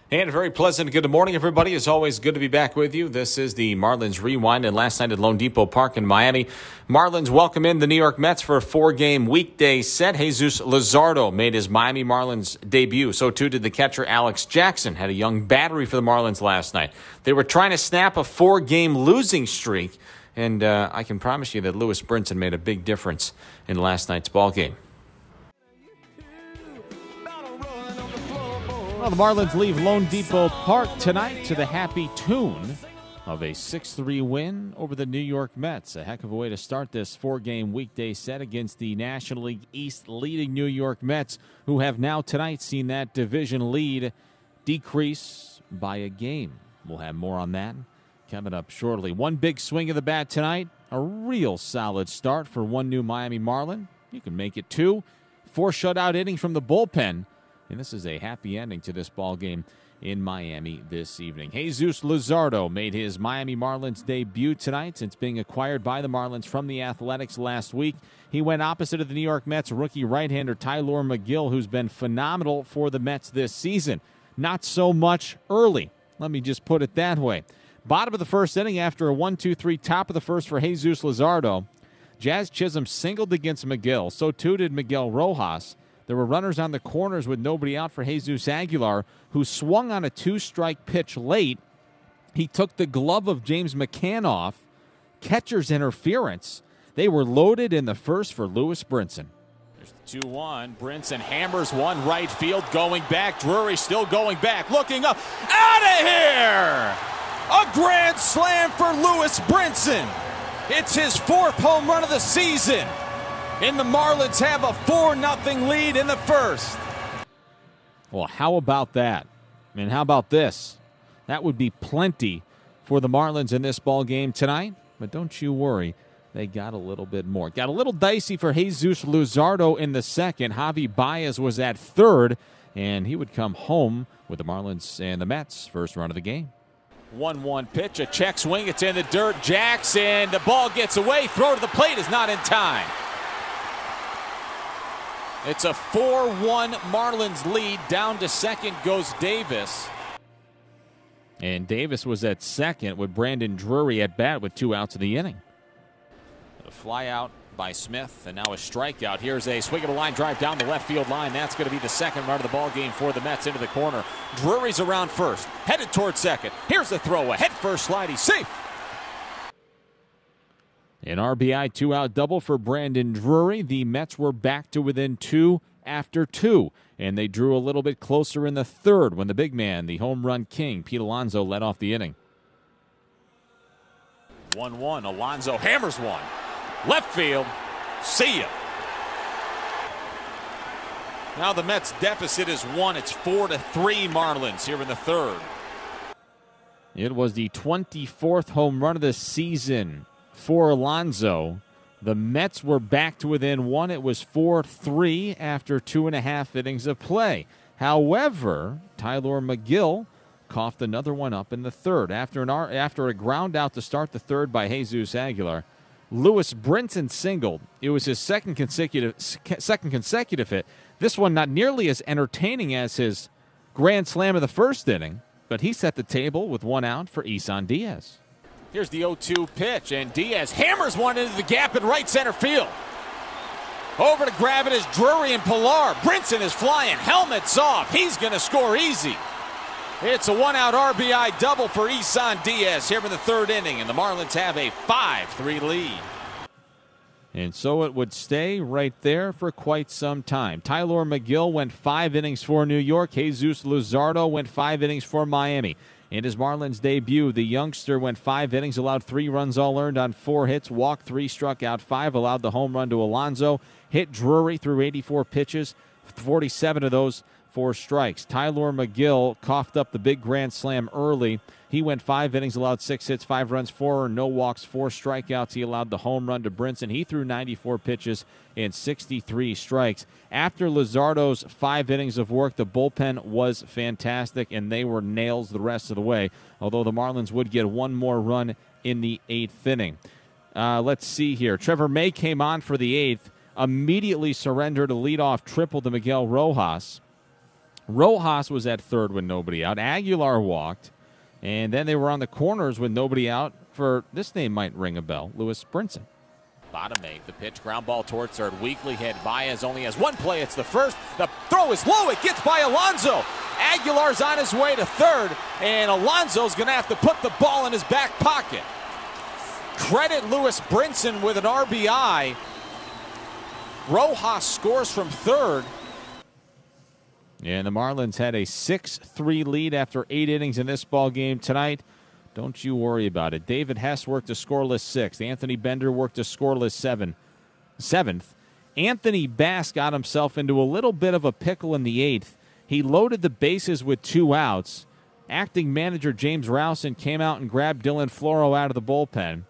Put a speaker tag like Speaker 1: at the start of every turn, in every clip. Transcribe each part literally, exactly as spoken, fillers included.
Speaker 1: And a very pleasant good morning, everybody. It's always good to be back with you. This is the Marlins Rewind, and last night at Lone Depot Park in Miami, Marlins welcome in the New York Mets for a four-game weekday set. Jesus Luzardo made his Miami Marlins debut. So too did the catcher Alex Jackson. Had a young battery for the Marlins last night. They were trying to snap a four-game losing streak, and uh, I can promise you that Lewis Brinson made a big difference in last night's ballgame.
Speaker 2: Well, the Marlins leave Lone Depot Park tonight to the happy tune of a six three win over the New York Mets. A heck of a way to start this four-game weekday set against the National League East leading New York Mets, who have now tonight seen that division lead decrease by a game. We'll have more on that coming up shortly. One big swing of the bat tonight, a real solid start for one new Miami Marlin. You can make it two. Four shutout innings from the bullpen. And this is a happy ending to this ball game in Miami this evening. Jesus Luzardo made his Miami Marlins debut tonight since being acquired by the Marlins from the Athletics last week. He went opposite of the New York Mets rookie right-hander Tylor Megill, who's been phenomenal for the Mets this season. Not so much early. Let me just put it that way. Bottom of the first inning after a one two three top of the first for Jesus Luzardo. Jazz Chisholm singled against Megill. So too did Miguel Rojas. There were runners on the corners with nobody out for Jesus Aguilar, who swung on a two-strike pitch late. He took the glove of James McCann off. Catcher's interference. They were loaded in the first for Lewis Brinson. There's the two one. Brinson hammers one right field, going back. Drury still going back, looking up. Out of here! A grand slam for Lewis Brinson. It's his fourth home run of the season. And the Marlins have a four nothing lead in the first. Well, how about that? I mean, how about this? That would be plenty for the Marlins in this ball game tonight. But don't you worry, they got a little bit more. Got a little dicey for Jesus Luzardo in the second. Javi Baez was at third, and he would come home with the Marlins and the Mets' first run of the game. one one pitch, a check swing, it's in the dirt. Jackson, the ball gets away. Throw to the plate is not in time. It's a four one Marlins lead. Down to second goes Davis. And Davis was at second with Brandon Drury at bat with two outs of the inning. A fly out by Smith, and now a strikeout. Here's a swing of a line drive down the left field line. That's going to be the second run of the ball game for the Mets into the corner. Drury's around first, headed towards second. Here's the throw, a head first slide. He's safe. An R B I two-out double for Brandon Drury. The Mets were back to within two after two, and they drew a little bit closer in the third when the big man, the home run king, Pete Alonso, led off the inning. one one, Alonso hammers one. Left field, see ya. Now the Mets deficit is one. It's four to three Marlins here in the third. It was the twenty-fourth home run of the season for Alonso. The Mets were back to within one. It was four three after two and a half innings of play. However, Tylor Megill coughed another one up in the third. After an after a ground out to start the third by Jesus Aguilar, Lewis Brinson singled. It was his second consecutive second consecutive hit. This one not nearly as entertaining as his grand slam of the first inning, but he set the table with one out for Isan Diaz. Here's the oh two pitch, and Diaz hammers one into the gap in right center field. Over to grab it is Drury and Pilar. Brinson is flying, helmets off. He's going to score easy. It's a one-out R B I double for Isan Diaz here in the third inning, and the Marlins have a five three lead. And so it would stay right there for quite some time. Tylor Megill went five innings for New York. Jesus Luzardo went five innings for Miami. In his Marlins debut, the youngster went five innings, allowed three runs all earned on four hits, walked three, struck out five, allowed the home run to Alonso, hit Drury through eighty-four pitches, forty-seven of those for strikes. Tylor Megill coughed up the big grand slam early. He went five innings, allowed six hits, five runs, four no walks, four strikeouts. He allowed the home run to Brinson. He threw ninety-four pitches and sixty-three strikes. After Luzardo's five innings of work, the bullpen was fantastic, and they were nails the rest of the way, although the Marlins would get one more run in the eighth inning. Uh, let's see here. Trevor May came on for the eighth, immediately surrendered a leadoff triple to Miguel Rojas. Rojas was at third with nobody out. Aguilar walked. And then they were on the corners with nobody out for, this name might ring a bell, Lewis Brinson.
Speaker 1: Bottom eight, the pitch, ground ball towards third. Weakly hit. Baez only has one play. It's the first. The throw is low. It gets by Alonso. Aguilar's on his way to third, and Alonso's going to have to put the ball in his back pocket. Credit Lewis Brinson with an R B I. Rojas scores from third.
Speaker 2: And the Marlins had a six three lead after eight innings in this ball game tonight. Don't you worry about it. David Hess worked a scoreless sixth. Anthony Bender worked a scoreless seven, seventh. Anthony Bass got himself into a little bit of a pickle in the eighth. He loaded the bases with two outs. Acting manager James Rowson came out and grabbed Dylan Floro out of the bullpen.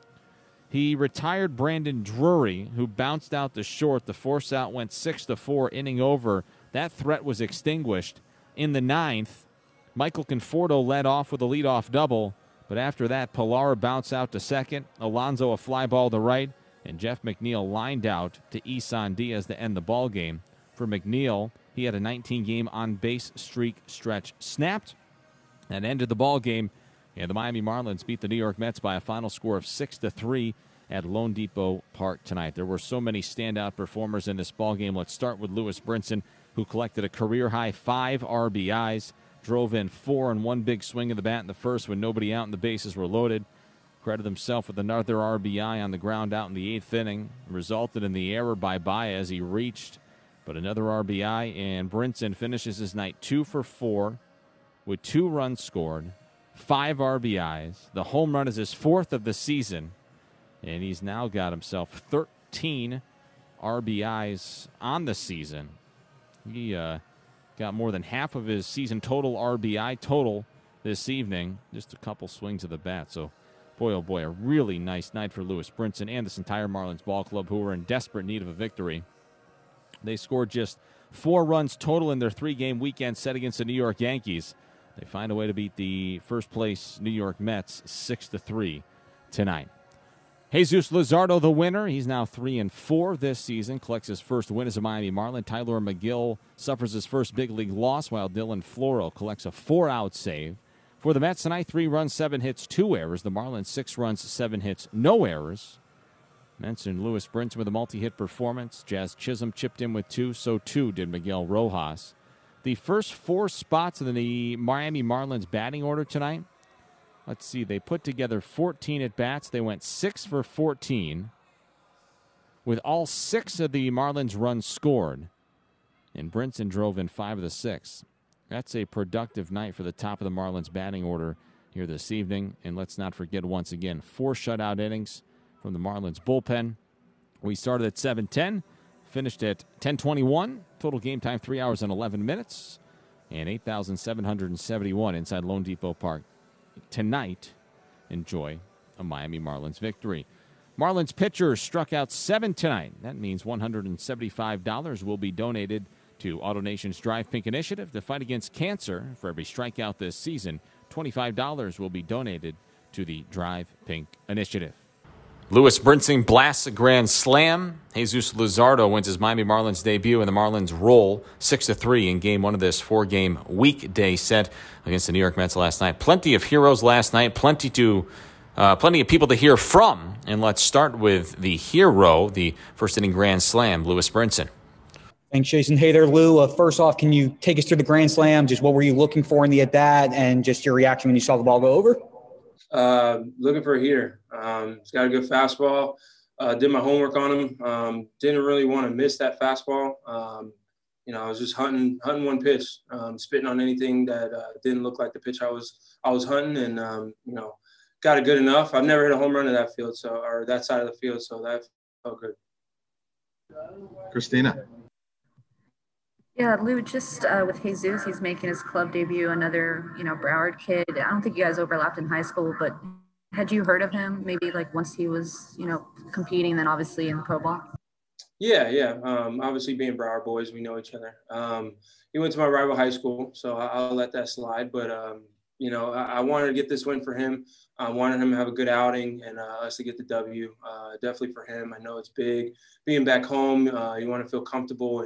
Speaker 2: He retired Brandon Drury, who bounced out to short. The force out went six to four, inning over. That threat was extinguished. In the ninth, Michael Conforto led off with a leadoff double. But after that, Pilar bounced out to second, Alonso a fly ball to right, and Jeff McNeil lined out to Isan Diaz to end the ball game. For McNeil, he had a nineteen-game on-base streak stretch snapped. That ended the ball game, and the Miami Marlins beat the New York Mets by a final score of six to three at Lone Depot Park tonight. There were so many standout performers in this ball game. Let's start with Lewis Brinson, who collected a career-high five R B Is. Drove in four and one big swing of the bat in the first when nobody out and the bases were loaded. Credited himself with another R B I on the ground out in the eighth inning. Resulted in the error by Baez. He reached, but another R B I, and Brinson finishes his night two for four with two runs scored, five R B Is. The home run is his fourth of the season, and he's now got himself thirteen R B Is on the season. He, uh, got more than half of his season total R B I total this evening. Just a couple swings of the bat. So, boy, oh boy, a really nice night for Lewis Brinson and this entire Marlins ball club, who were in desperate need of a victory. They scored just four runs total in their three-game weekend set against the New York Yankees. They find a way to beat the first-place New York Mets six to three tonight. Jesus Luzardo, the winner. He's now three and four this season. Collects his first win as a Miami Marlin. Tyler McGill suffers his first big league loss, while Dylan Floro collects a four-out save. For the Mets tonight, three runs, seven hits, two errors. The Marlins, six runs, seven hits, no errors. Mentioned Lewis Brinson with a multi-hit performance. Jazz Chisholm chipped in with two. So too did Miguel Rojas. The first four spots in the Miami Marlins batting order tonight. Let's see, they put together fourteen at-bats. They went six for fourteen, with all six of the Marlins runs scored. And Brinson drove in five of the six. That's a productive night for the top of the Marlins batting order here this evening. And let's not forget, once again, four shutout innings from the Marlins bullpen. We started at seven ten, finished at ten twenty-one. Total game time, three hours and eleven minutes, and eight thousand seven hundred seventy-one inside Lone Depot Park. Tonight, enjoy a Miami Marlins victory. Marlins pitchers struck out seven tonight. That means one hundred seventy-five dollars will be donated to AutoNation's Drive Pink Initiative to fight against cancer. For every strikeout this season, twenty-five dollars will be donated to the Drive Pink Initiative. Lewis Brinson blasts a grand slam. Jesus Luzardo wins his Miami Marlins debut, and the Marlins roll six to three in game one of this four-game weekday set against the New York Mets last night. Plenty of heroes last night, plenty to, uh, plenty of people to hear from. And let's start with the hero, the first-inning grand slam, Lewis Brinson.
Speaker 3: Thanks, Jason. Hey there, Lou. Uh, first off, can you take us through the grand slam? Just what were you looking for in the at-bat, and just your reaction when you saw the ball go over?
Speaker 4: Uh, looking for a heater. Um, he's got a good fastball. Uh, did my homework on him. Um, didn't really want to miss that fastball. Um, you know, I was just hunting, hunting one pitch, um, spitting on anything that uh, didn't look like the pitch I was, I was hunting, and um, you know, got it good enough. I've never hit a home run in that field, so or that side of the field, so that felt good.
Speaker 5: Christina.
Speaker 6: Yeah, Lou, just uh, with Jesus, he's making his club debut, another, you know, Broward kid. I don't think you guys overlapped in high school, but had you heard of him maybe like once he was, you know, competing, then obviously in pro ball?
Speaker 4: Yeah, yeah. Um, obviously being Broward boys, we know each other. Um, he went to my rival high school, so I'll let that slide. But, um, you know, I, I wanted to get this win for him. I wanted him to have a good outing and uh, us to get the W. Uh, definitely for him. I know it's big. Being back home, uh, you want to feel comfortable, and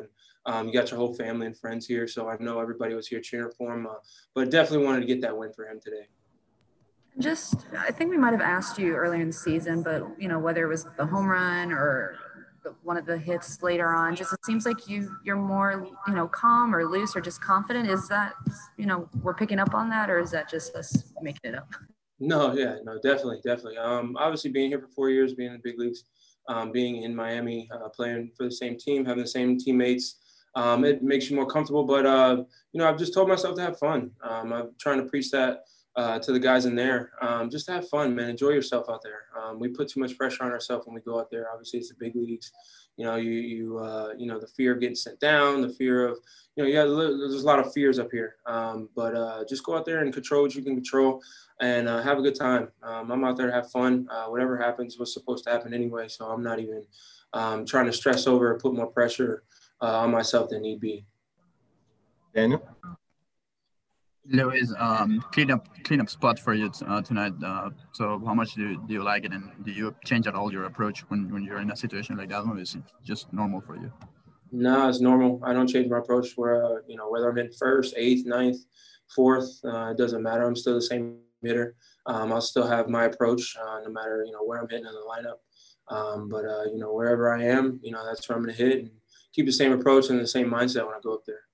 Speaker 4: Um, you got your whole family and friends here, so I know everybody was here cheering for him. Uh, but definitely wanted to get that win for him today.
Speaker 6: Just, I think we might have asked you earlier in the season, but, you know, whether it was the home run or the, one of the hits later on, just it seems like you, you're more, you know, calm or loose or just confident. Is that, you know, we're picking up on that, or is that just us making it up?
Speaker 4: No, yeah, no, definitely, definitely. Um, obviously, being here for four years, being in the big leagues, um, being in Miami, uh, playing for the same team, having the same teammates, um, it makes you more comfortable. But, uh, you know, I've just told myself to have fun. Um, I'm trying to preach that Uh, to the guys in there, um, just have fun, man. Enjoy yourself out there. Um, we put too much pressure on ourselves when we go out there. Obviously, it's the big leagues. You know, you you uh, you know the fear of getting sent down, the fear of you know, yeah, there's a lot of fears up here. Um, but uh, just go out there and control what you can control, and uh, have a good time. Um, I'm out there to have fun. Uh, whatever happens was supposed to happen anyway, so I'm not even um, trying to stress over or put more pressure uh, on myself than need be.
Speaker 5: Daniel.
Speaker 7: Luis, um, clean up, clean up spot for you uh, tonight. Uh, so, how much do you, do you like it, and do you change at all your approach when, when you're in a situation like that, or is it just normal for you?
Speaker 4: No, it's normal. I don't change my approach. Where uh, you know, whether I'm in first, eighth, ninth, fourth, uh, it doesn't matter. I'm still the same hitter. Um, I'll still have my approach, uh, no matter you know where I'm hitting in the lineup. Um, but uh, you know, wherever I am, you know, that's where I'm going to hit and keep the same approach and the same mindset when I go up there.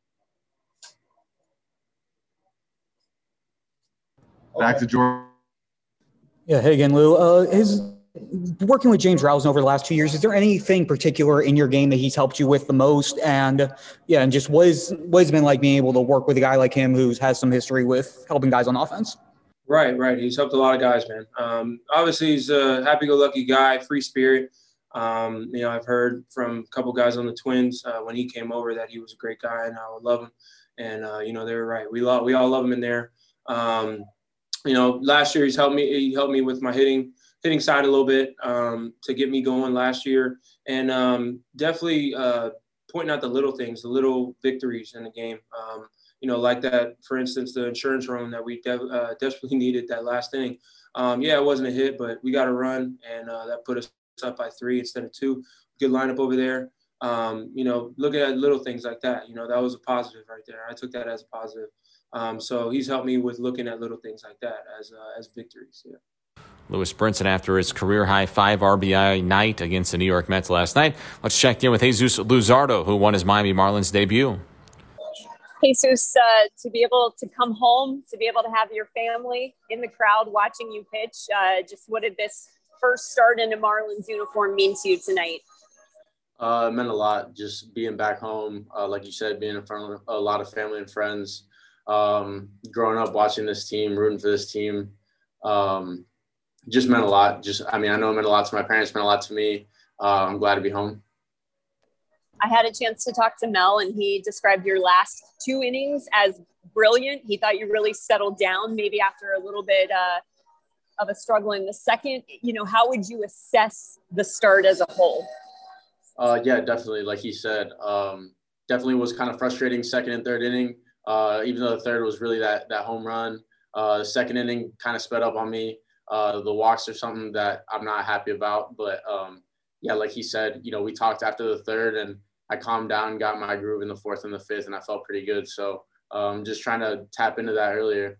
Speaker 5: Back to Jordan.
Speaker 3: Yeah, hey again, Lou. Uh, his working with James Rousing over the last two years, is there anything particular in your game that he's helped you with the most? And yeah, and just what is what has it been like being able to work with a guy like him who has some history with helping guys on offense?
Speaker 4: Right, right. He's helped a lot of guys, man. Um, obviously, he's a happy-go-lucky guy, free spirit. Um, you know, I've heard from a couple guys on the Twins uh, when he came over that he was a great guy and I would love him. And uh, you know, they were right. We love, we all love him in there. Um, You know, last year he's helped me. He helped me with my hitting, hitting side a little bit um, to get me going last year, and um, definitely uh, pointing out the little things, the little victories in the game. Um, you know, like that, for instance, the insurance run that we de- uh, desperately needed that last inning. Um, yeah, it wasn't a hit, but we got a run, and uh, that put us up by three instead of two. Good lineup over there. Um, you know, looking at little things like that. You know, that was a positive right there. I took that as a positive. Um, so he's helped me with looking at little things like that as uh, as victories. Yeah.
Speaker 1: Lewis Brinson after his career-high five R B I night against the New York Mets last night. Let's check in with Jesus Luzardo, who won his Miami Marlins debut.
Speaker 8: Jesus, uh, to be able to come home, to be able to have your family in the crowd watching you pitch, uh, just what did this first start in a Marlins uniform mean to you tonight?
Speaker 9: Uh, it meant a lot, just being back home, uh, like you said, being in front of a lot of family and friends. Um, growing up watching this team, rooting for this team, um, just meant a lot. Just, I mean, I know it meant a lot to my parents, meant a lot to me. Uh, I'm glad to be home.
Speaker 8: I had a chance to talk to Mel, and he described your last two innings as brilliant. He thought you really settled down, maybe after a little bit uh, of a struggle in the second. You know, how would you assess the start as a whole?
Speaker 9: Uh, yeah, definitely. Like he said, um, definitely was kind of frustrating second and third inning. Uh, even though the third was really that that home run, uh, the second inning kind of sped up on me. Uh, the walks are something that I'm not happy about. But, um, yeah, like he said, you know, we talked after the third, and I calmed down, got my groove in the fourth and the fifth, and I felt pretty good. So um, just trying to tap into that earlier.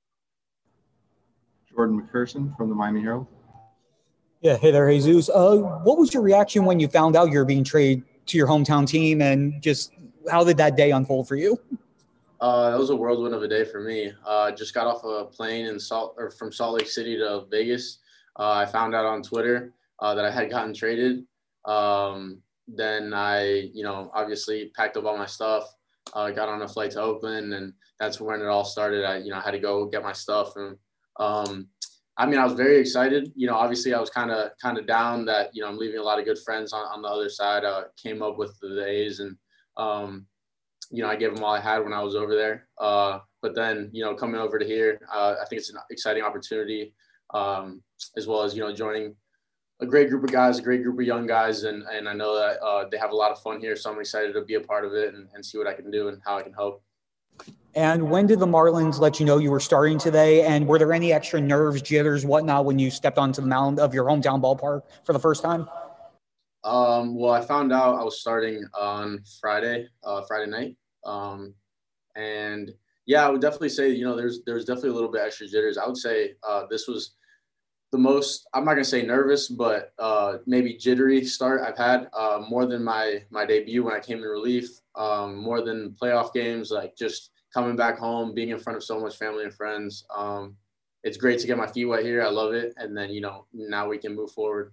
Speaker 5: Jordan McPherson from the Miami Herald.
Speaker 3: Yeah, hey there, Jesus. Uh, what was your reaction when you found out you were being traded to your hometown team, and just how did that day unfold for you?
Speaker 9: Uh, it was a whirlwind of a day for me. I uh, just got off a plane in Salt or from Salt Lake City to Vegas. Uh, I found out on Twitter uh, that I had gotten traded. Um, then I, you know, obviously packed up all my stuff, uh, got on a flight to Oakland, and that's when it all started. I, you know, had to go get my stuff. And, um, I mean, I was very excited. You know, obviously I was kind of, kind of down that, you know, I'm leaving a lot of good friends on, on the other side. Uh, came up with the A's, and, um, you know, I gave them all I had when I was over there. Uh, but then, you know, coming over to here, uh, I think it's an exciting opportunity, um, as well as, you know, joining a great group of guys, a great group of young guys. And, and I know that uh, they have a lot of fun here. So I'm excited to be a part of it and, and see what I can do and how I can help.
Speaker 3: And when did the Marlins let you know you were starting today? And were there any extra nerves, jitters, whatnot, when you stepped onto the mound of your hometown ballpark for the first time?
Speaker 9: Um, well, I found out I was starting on Friday, uh, Friday night. Um, and yeah, I would definitely say, you know, there's, there's definitely a little bit extra jitters. I would say uh, this was the most, I'm not going to say nervous, but uh, maybe jittery start I've had uh, more than my, my debut when I came in relief, um, more than playoff games, like just coming back home, being in front of so much family and friends. Um, it's great to get my feet wet here. I love it. And then, you know, now we can move forward.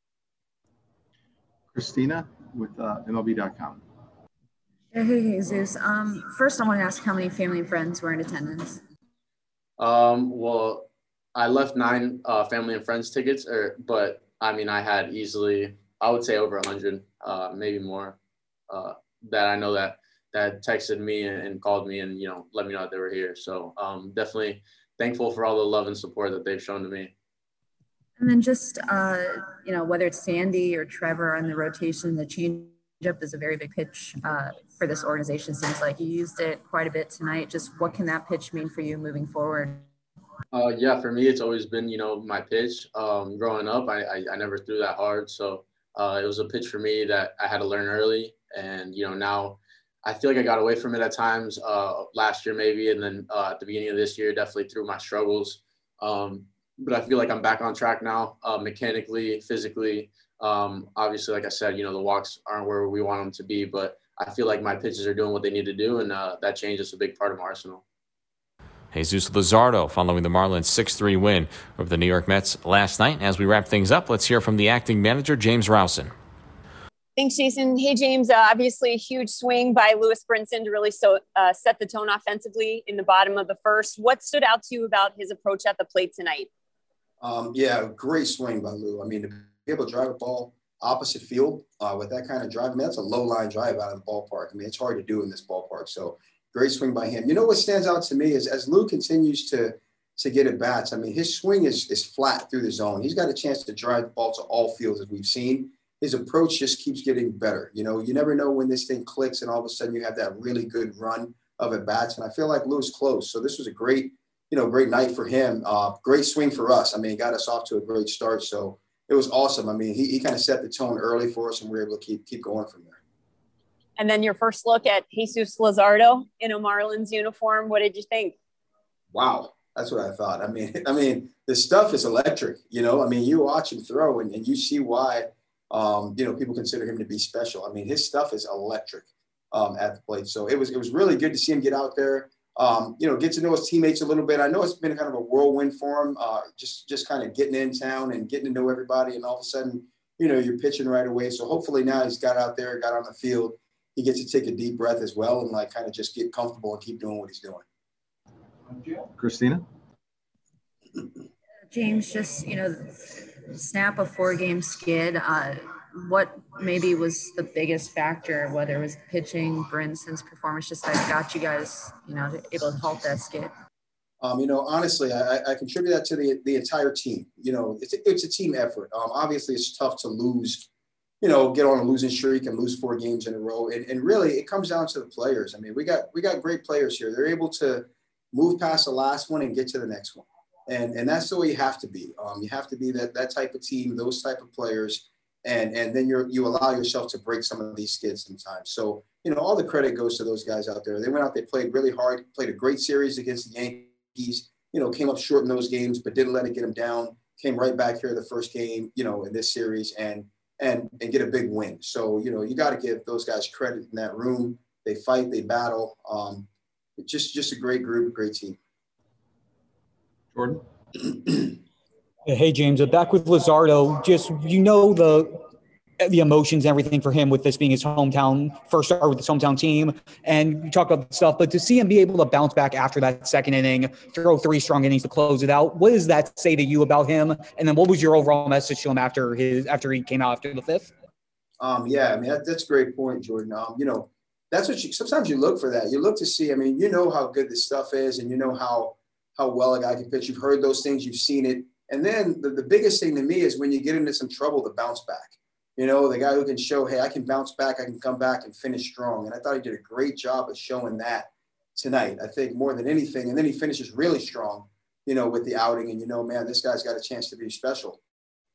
Speaker 5: Christina with uh, M L B dot com.
Speaker 6: Hey, Jesus. Um, first, I want to ask how many family and friends were in attendance.
Speaker 9: Um, well, I left nine uh, family and friends tickets, or but I mean, I had easily, I would say over a hundred, uh, maybe more, uh, that I know that that texted me and, and called me and you know let me know that they were here. So um, definitely thankful for all the love and support that they've shown to me.
Speaker 6: And then just, uh, you know, whether it's Sandy or Trevor on the rotation, the changeup is a very big pitch uh, for this organization. Seems like you used it quite a bit tonight. Just what can that pitch mean for you moving forward?
Speaker 9: Uh, yeah, for me, it's always been, you know, my pitch. Um, growing up, I, I, I never threw that hard. So uh, it was a pitch for me that I had to learn early. And, you know, now I feel like I got away from it at times uh, last year maybe. And then uh, at the beginning of this year, definitely through my struggles. Um, but I feel like I'm back on track now, uh, mechanically, physically. Um, obviously, like I said, you know, the walks aren't where we want them to be, but I feel like my pitches are doing what they need to do. And uh, that change is a big part of my arsenal.
Speaker 1: Jesus Luzardo following the Marlins six three win over the New York Mets last night. As we wrap things up, let's hear from the acting manager, James Rowson.
Speaker 8: Thanks, Jason. Hey, James, uh, obviously a huge swing by Lewis Brinson to really so, uh, set the tone offensively in the bottom of the first. What stood out to you about his approach at the plate tonight?
Speaker 10: Um, yeah, great swing by Lou. I mean, to be able to drive a ball opposite field uh, with that kind of drive, I mean, that's a low line drive out of the ballpark. I mean, it's hard to do in this ballpark. So great swing by him. You know what stands out to me is as Lou continues to to get at bats, I mean, his swing is is flat through the zone. He's got a chance to drive the ball to all fields as we've seen. His approach just keeps getting better. You know, you never know when this thing clicks and all of a sudden you have that really good run of at bats. And I feel like Lou's close. So this was a great, you know, great night for him. Uh, great swing for us. I mean, it got us off to a great start. So it was awesome. I mean, he, he kind of set the tone early for us and we were able to keep keep going from there.
Speaker 8: And then your first look at Jesus Luzardo in a Marlins uniform. What did you think?
Speaker 10: Wow. That's what I thought. I mean, I mean, the stuff is electric, you know, I mean, you watch him throw and, and you see why, um, you know, people consider him to be special. I mean, his stuff is electric um, at the plate. So it was, it was really good to see him get out there, um, you know, get to know his teammates a little bit. I know it's been kind of a whirlwind for him, uh, just, just kind of getting in town and getting to know everybody. And all of a sudden, you know, you're pitching right away. So hopefully now he's got out there, got on the field. He gets to take a deep breath as well and like kind of just get comfortable and keep doing what he's doing.
Speaker 5: Christina?
Speaker 6: James, just, you know, snap a four-game skid. Uh, what maybe was the biggest factor, whether it was pitching, Brinson's performance, just that got you guys, you know, able to halt that skid?
Speaker 10: Um, you know, honestly, I, I contribute that to the, the entire team. You know, it's a, it's a team effort. Um, obviously, it's tough to lose, you know, get on a losing streak and lose four games in a row. And, and really, it comes down to the players. I mean, we got we got great players here. They're able to move past the last one and get to the next one. And and that's the way you have to be. Um, you have to be that that type of team, those type of players. And and then you're you allow yourself to break some of these skids sometimes. So, you know, all the credit goes to those guys out there. They went out, they played really hard, played a great series against the Yankees, you know, came up short in those games, but didn't let it get them down. Came right back here the first game, you know, in this series and and and get a big win. So, you know, you got to give those guys credit in that room. They fight, they battle. Um, just just a great group, great team.
Speaker 5: Jordan?
Speaker 3: Hey, James, back with Luzardo. Just, you know, the the emotions and everything for him with this being his hometown, first start with his hometown team. And you talk about the stuff, but to see him be able to bounce back after that second inning, throw three strong innings to close it out, what does that say to you about him? And then what was your overall message to him after his after he came out after the fifth?
Speaker 10: Um, yeah, I mean, that, that's a great point, Jordan. Um, you know, that's what you, sometimes you look for that. You look to see, I mean, you know how good this stuff is and you know how, how well a guy can pitch. You've heard those things, you've seen it. And then the, the biggest thing to me is when you get into some trouble, to bounce back. You know, the guy who can show, hey, I can bounce back, I can come back and finish strong. And I thought he did a great job of showing that tonight, I think, more than anything. And then he finishes really strong, you know, with the outing. And, you know, man, this guy's got a chance to be special.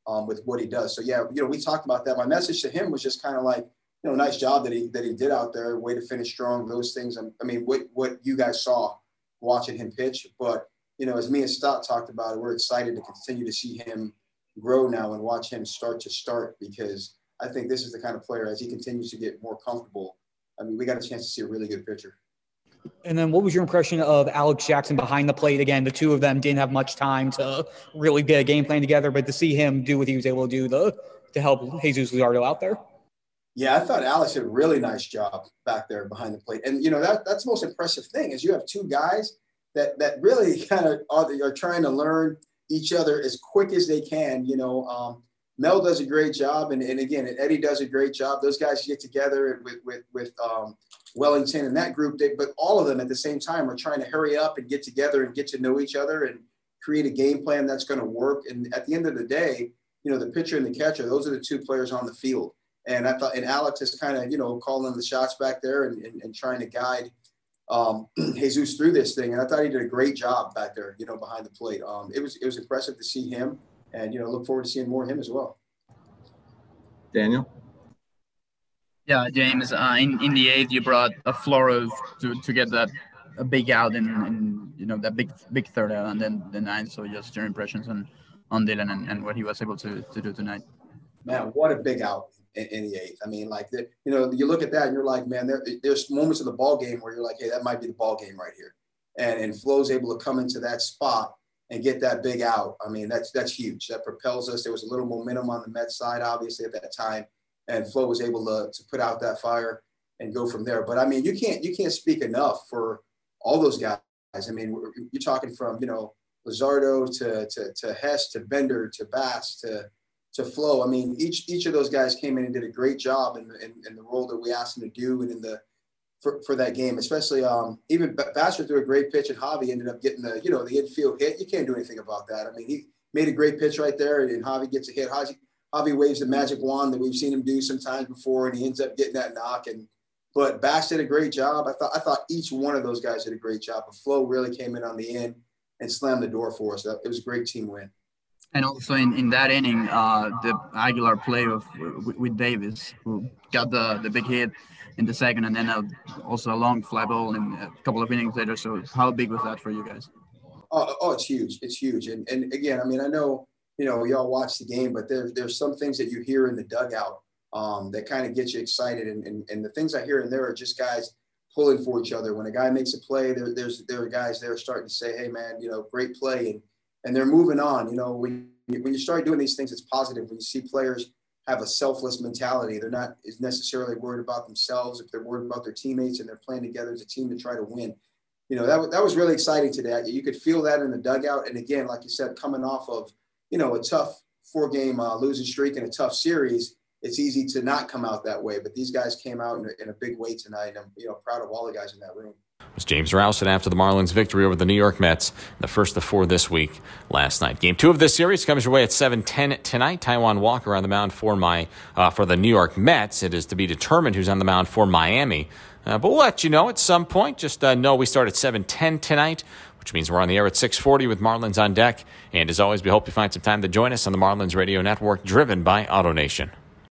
Speaker 10: um, with what he does. So yeah, you know, we talked about that. My message to him was just kind of like, you know, nice job that he that he did out there. Way to finish strong. Those things. I mean, what what you guys saw watching him pitch. But you know, as me and Stott talked about it, we're excited to continue to see him grow now and watch him start to start, because I think this is the kind of player, as he continues to get more comfortable, I mean, we got a chance to see a really good pitcher.
Speaker 3: And then what was your impression of Alex Jackson behind the plate? Again, the two of them didn't have much time to really get a game plan together, but to see him do what he was able to do the, to help Jesus Luzardo out there.
Speaker 10: Yeah, I thought Alex did a really nice job back there behind the plate. And, you know, that that's the most impressive thing is you have two guys that that really kind of are, are trying to learn each other as quick as they can. You know, um, Mel does a great job. And, and again, Eddie does a great job. Those guys get together with, with, with um, Wellington and that group, they, but all of them at the same time are trying to hurry up and get together and get to know each other and create a game plan that's going to work. And at the end of the day, you know, the pitcher and the catcher, those are the two players on the field. And I thought, and Alex is kind of, you know, calling the shots back there and, and, and trying to guide um, Jesus through this thing. And I thought he did a great job back there, you know, behind the plate. Um, it was, it was impressive to see him, and, you know, look forward to seeing more of him as well.
Speaker 5: Daniel?
Speaker 7: Yeah, James, uh, in, in the eighth, you brought a Flores to, to get that a big out in, in, you know, that big, big third out, and then the ninth. So just your impressions on, on Dylan and, and what he was able to, to do tonight.
Speaker 10: Man, what a big out. In the eighth. I mean, like, the, you know, you look at that and you're like, man, there, there's moments of the ball game where you're like, hey, that might be the ball game right here. And and Flo's able to come into that spot and get that big out. I mean, that's that's huge. That propels us. There was a little momentum on the Mets side, obviously, at that time. And Flo was able to, to put out that fire and go from there. But I mean, you can't you can't speak enough for all those guys. I mean, you're talking from, you know, Luzardo to to to Hess to Bender to Bass to to Flo. I mean, each each of those guys came in and did a great job in, in, in the role that we asked them to do and in the for, for that game, especially um, even Basser threw a great pitch and Javi ended up getting the, you know, the infield hit. You can't do anything about that. I mean, he made a great pitch right there and Javi gets a hit. Javi, Javi waves the magic wand that we've seen him do sometimes before, and he ends up getting that knock. And but Bass did a great job. I thought I thought each one of those guys did a great job. But Flo really came in on the end and slammed the door for us. It was a great team win.
Speaker 7: And also in, in that inning, uh, the Aguilar play of with, with Davis, who got the, the big hit in the second, and then uh, also a long fly ball in a couple of innings later. So how big was that for you guys?
Speaker 10: Oh, oh it's huge. It's huge. And and again, I mean, I know, you know, y'all watch the game, but there, there's some things that you hear in the dugout um, that kind of get you excited. And, and, and the things I hear in there are just guys pulling for each other. When a guy makes a play, there, there's there are guys there starting to say, hey, man, you know, great play. And And they're moving on. You know, when you, when you start doing these things, it's positive. When you see players have a selfless mentality, they're not necessarily worried about themselves. If they're worried about their teammates and they're playing together as a team to try to win, you know, that, that was really exciting today. You could feel that in the dugout. And again, like you said, coming off of, you know, a tough four game uh, losing streak and a tough series, it's easy to not come out that way. But these guys came out in a, in a big way tonight. And I'm, you know, proud of all the guys in that room.
Speaker 1: Was James Rouson after the Marlins' victory over the New York Mets, the first of four this week last night. Game two of this series comes your way at seven ten tonight. Taijuan Walker on the mound for my uh, for the New York Mets. It is to be determined who's on the mound for Miami. Uh, but we'll let you know at some point. Just uh, know we start at seven ten tonight, which means we're on the air at six forty with Marlins on deck. And as always, we hope you find some time to join us on the Marlins Radio Network, driven by AutoNation.